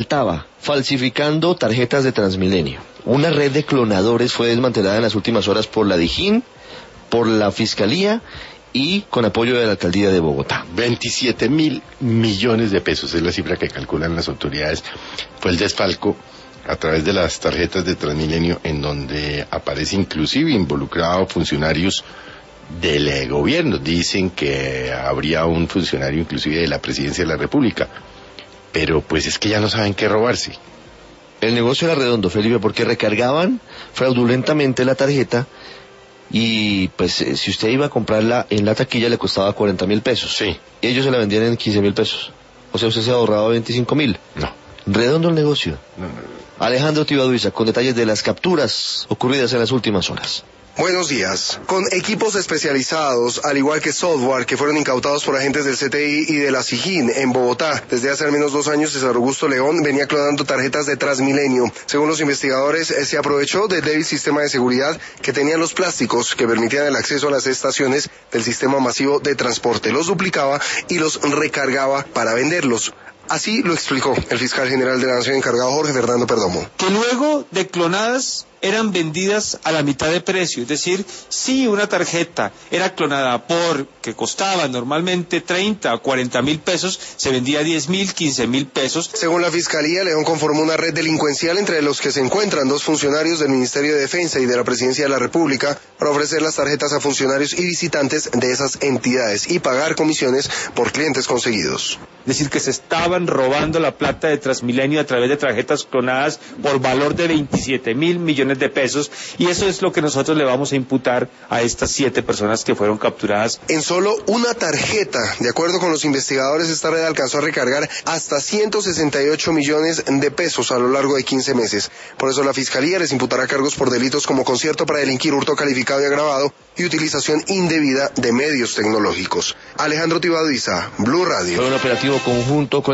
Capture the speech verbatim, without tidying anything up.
faltaba, falsificando tarjetas de Transmilenio. Una red de clonadores fue desmantelada en las últimas horas por la DIJÍN, por la Fiscalía y con apoyo de la Alcaldía de Bogotá. veintisiete mil millones de pesos es la cifra que calculan las autoridades. Fue el desfalco a través de las tarjetas de Transmilenio, en donde aparece inclusive involucrado funcionarios del gobierno. Dicen que habría un funcionario inclusive de la Presidencia de la República, pero pues es que ya no saben qué robarse. El negocio era redondo, Felipe, porque recargaban fraudulentamente la tarjeta y pues eh, si usted iba a comprarla en la taquilla le costaba cuarenta mil pesos. Sí. Y ellos se la vendían en quince mil pesos. O sea, usted se ahorraba veinticinco mil. No. Redondo el negocio. No, no, no. Alejandro Tibaduiza, con detalles de las capturas ocurridas en las últimas horas. Buenos días. Con equipos especializados, al igual que software, que fueron incautados por agentes del C T I y de la SIJÍN en Bogotá. Desde hace al menos dos años, César Augusto León venía clonando tarjetas de Transmilenio. Según los investigadores, se aprovechó del débil sistema de seguridad que tenían los plásticos que permitían el acceso a las estaciones del sistema masivo de transporte. Los duplicaba y los recargaba para venderlos. Así lo explicó el fiscal general de la Nación encargado, Jorge Fernando Perdomo. Que luego de clonadas eran vendidas a la mitad de precio, es decir, si una tarjeta era clonada por, que costaba normalmente treinta o cuarenta mil pesos, se vendía a diez mil, quince mil pesos. Según la Fiscalía, León conformó una red delincuencial entre los que se encuentran dos funcionarios del Ministerio de Defensa y de la Presidencia de la República para ofrecer las tarjetas a funcionarios y visitantes de esas entidades y pagar comisiones por clientes conseguidos. Es decir, que se estaban robando la plata de Transmilenio a través de tarjetas clonadas por valor de veintisiete mil millones de pesos, y eso es lo que nosotros le vamos a imputar a estas siete personas que fueron capturadas. En solo una tarjeta, de acuerdo con los investigadores, esta red alcanzó a recargar hasta ciento sesenta y ocho millones de pesos a lo largo de quince meses. Por eso la Fiscalía les imputará cargos por delitos como concierto para delinquir, hurto calificado y agravado y utilización indebida de medios tecnológicos. Alejandro Tibaduiza, Blue Radio. Fue un operativo conjunto con